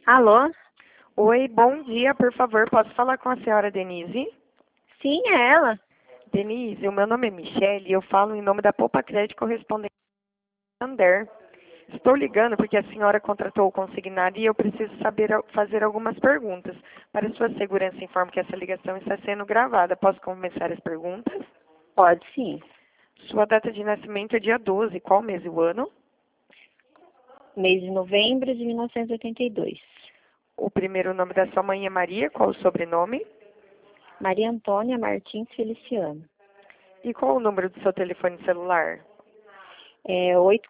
Alô? Oi, bom dia, por favor, posso falar com a senhora Denise? Sim, é ela. Denise, o meu nome é Michele e eu falo em nome da Poupa Crédito Correspondente Santander. Estou ligando porque a senhora contratou o consignado e eu preciso fazer algumas perguntas. Para sua segurança, informo que essa ligação está sendo gravada. Posso começar as perguntas? Pode sim. Sua data de nascimento é dia 12. Qual mês e o ano? Mês de novembro de 1982. O primeiro nome da sua mãe é Maria. Qual o sobrenome? Maria Antônia Martins Feliciano. E qual o número do seu telefone celular? É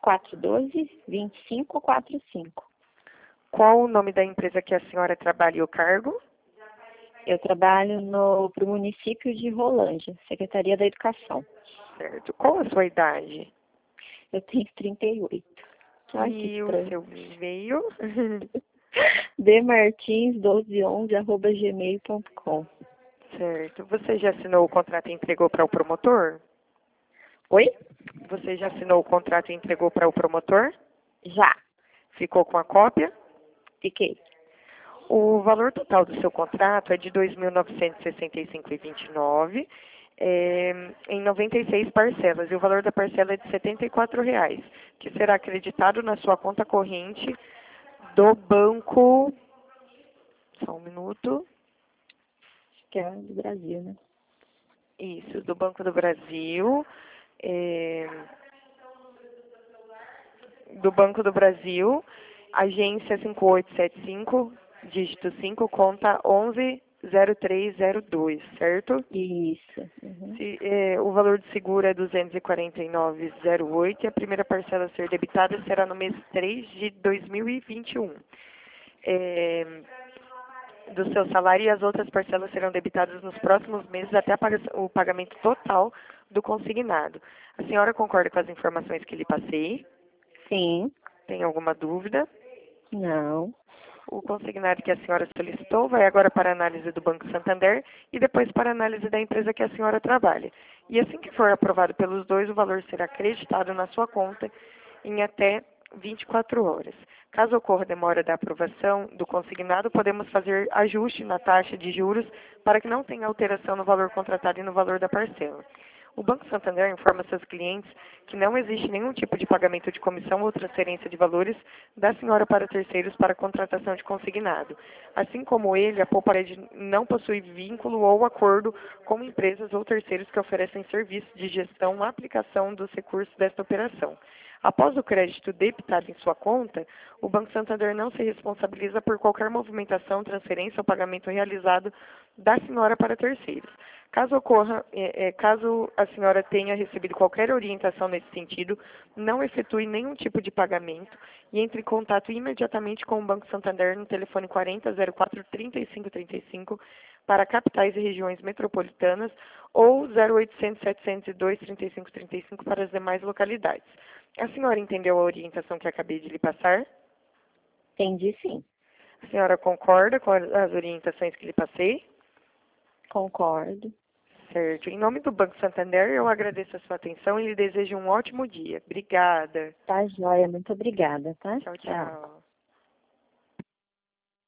8412-2545. Qual o nome da empresa que a senhora trabalha e o cargo? Eu trabalho para o município de Rolândia, Secretaria da Educação. Certo. Qual a sua idade? Eu tenho 38. Ai, que E o estranho. seu e-mail? dmartins1211@gmail.com. Certo. Você já assinou o contrato e entregou para o promotor? Oi? Você já assinou o contrato e entregou para o promotor? Já. Ficou com a cópia? Fiquei. O valor total do seu contrato é de R$ 2.965,29, em 96 parcelas, e o valor da parcela é de R$ 74,00, que será acreditado na sua conta corrente do banco. Só um minuto. Que é do Brasil, né? Isso, do Banco do Brasil. Do Banco do Brasil, agência 5875, dígito 5, conta 110302, certo? Isso. Uhum. O valor do seguro é 249,08 e a primeira parcela a ser debitada será no mês 3 de 2021. Do seu salário, e as outras parcelas serão debitadas nos próximos meses até o pagamento total do consignado. A senhora concorda com as informações que lhe passei? Sim. Tem alguma dúvida? Não. O consignado que a senhora solicitou vai agora para a análise do Banco Santander e depois para a análise da empresa que a senhora trabalha. E assim que for aprovado pelos dois, o valor será acreditado na sua conta em até 24 horas. Caso ocorra demora da aprovação do consignado, podemos fazer ajuste na taxa de juros para que não tenha alteração no valor contratado e no valor da parcela. O Banco Santander informa seus clientes que não existe nenhum tipo de pagamento de comissão ou transferência de valores da senhora para terceiros para contratação de consignado. Assim como ele, a Poupared não possui vínculo ou acordo com empresas ou terceiros que oferecem serviços de gestão ou aplicação dos recursos desta operação. Após o crédito debitado em sua conta, o Banco Santander não se responsabiliza por qualquer movimentação, transferência ou pagamento realizado da senhora para terceiros. Caso a senhora tenha recebido qualquer orientação nesse sentido, não efetue nenhum tipo de pagamento e entre em contato imediatamente com o Banco Santander no telefone 4004-3535 para capitais e regiões metropolitanas ou 0800-702-3535 para as demais localidades. A senhora entendeu a orientação que acabei de lhe passar? Entendi, sim. A senhora concorda com as orientações que lhe passei? Concordo. Certo. Em nome do Banco Santander, eu agradeço a sua atenção e lhe desejo um ótimo dia. Obrigada. Tá joia. Muito obrigada, tá? Tchau, Tchau. tchau.